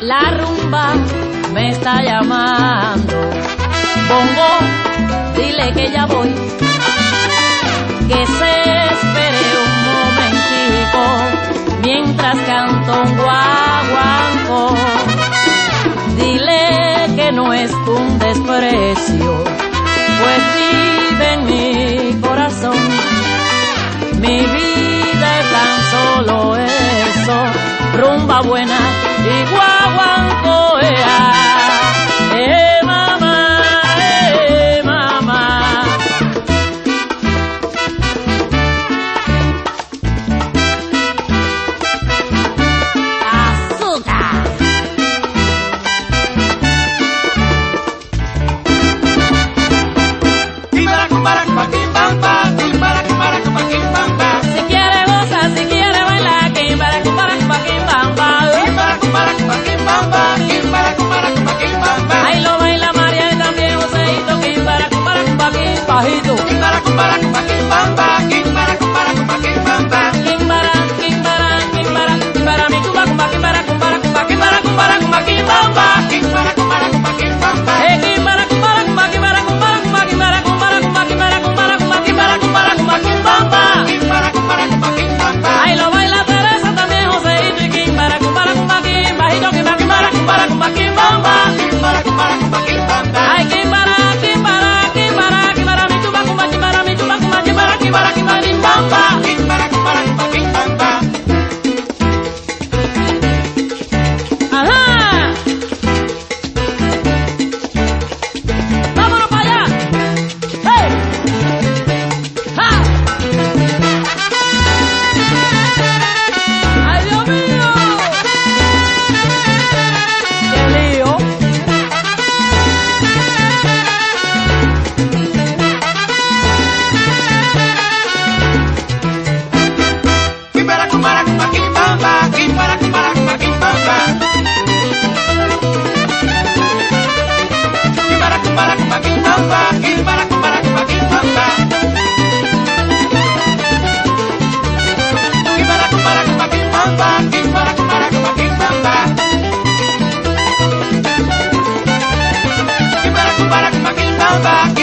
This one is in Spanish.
La rumba me está llamando. Bongo, dile que ya voy. Que se espere un momentico mientras canto un guaguancó. Dile que no es un desprecio, pues vive en mi corazón. Mi vida es tan solo eso, rumba buena y guaguancó. Mamá, mamá. Azúcar. Si quiere gozar, si quiere bailar, ahí lo baila María y también Joseito, bajito. Ahí lo baila Teresa también Joseito y Kimbara, bajito, ay, Kimbara, mi tuba, Kimbara, mi tuba, ajá. Vámonos para allá. Hey. ¡Ja! ¡Ay, Dios mío! ¡Qué lío! Bye.